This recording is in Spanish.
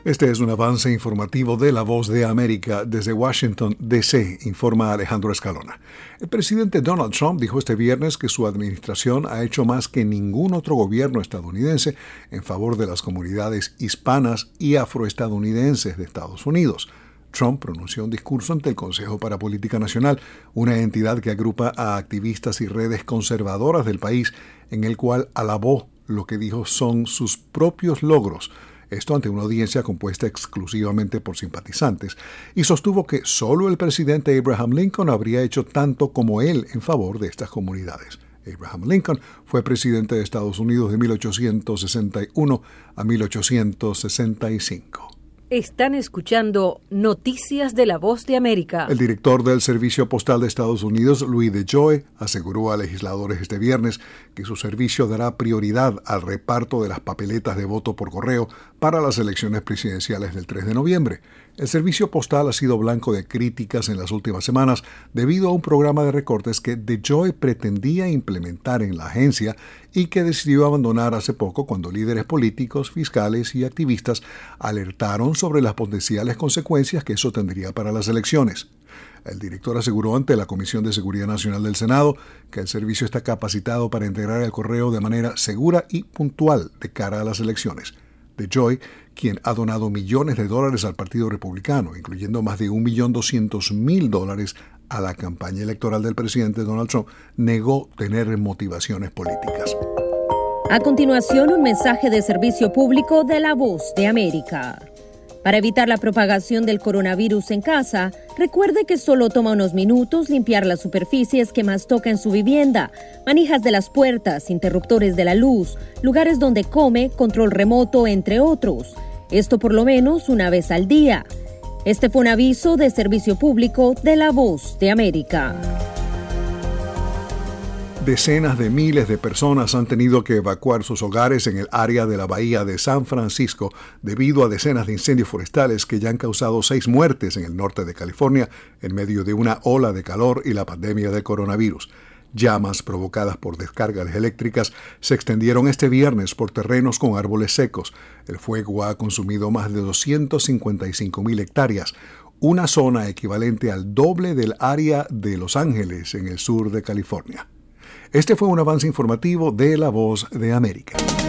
Este es un avance informativo de La Voz de América. Desde Washington, D.C., informa Alejandro Escalona. El presidente Donald Trump dijo este viernes que su administración ha hecho más que ningún otro gobierno estadounidense en favor de las comunidades hispanas y afroestadounidenses de Estados Unidos. Trump pronunció un discurso ante el Consejo para Política Nacional, una entidad que agrupa a activistas y redes conservadoras del país, en el cual alabó lo que dijo son sus propios logros. Esto ante una audiencia compuesta exclusivamente por simpatizantes, y sostuvo que solo el presidente Abraham Lincoln habría hecho tanto como él en favor de estas comunidades. Abraham Lincoln fue presidente de Estados Unidos de 1861 a 1865. Están escuchando Noticias de La Voz de América. El director del Servicio Postal de Estados Unidos, Louis DeJoy, aseguró a legisladores este viernes que su servicio dará prioridad al reparto de las papeletas de voto por correo para las elecciones presidenciales del 3 de noviembre. El servicio postal ha sido blanco de críticas en las últimas semanas debido a un programa de recortes que DeJoy pretendía implementar en la agencia y que decidió abandonar hace poco cuando líderes políticos, fiscales y activistas alertaron sobre las potenciales consecuencias que eso tendría para las elecciones. El director aseguró ante la Comisión de Seguridad Nacional del Senado que el servicio está capacitado para integrar el correo de manera segura y puntual de cara a las elecciones. DeJoy, quien ha donado millones de dólares al Partido Republicano, incluyendo más de $1.200.000 a la campaña electoral del presidente Donald Trump, negó tener motivaciones políticas. A continuación, un mensaje de servicio público de La Voz de América. Para evitar la propagación del coronavirus en casa, recuerde que solo toma unos minutos limpiar las superficies que más toca en su vivienda, manijas de las puertas, interruptores de la luz, lugares donde come, control remoto, entre otros. Esto por lo menos una vez al día. Este fue un aviso de servicio público de La Voz de América. Decenas de miles de personas han tenido que evacuar sus hogares en el área de la bahía de San Francisco debido a decenas de incendios forestales que ya han causado 6 muertes en el norte de California en medio de una ola de calor y la pandemia del coronavirus. Llamas provocadas por descargas eléctricas se extendieron este viernes por terrenos con árboles secos. El fuego ha consumido más de 255,000 hectáreas, una zona equivalente al doble del área de Los Ángeles en el sur de California. Este fue un avance informativo de La Voz de América.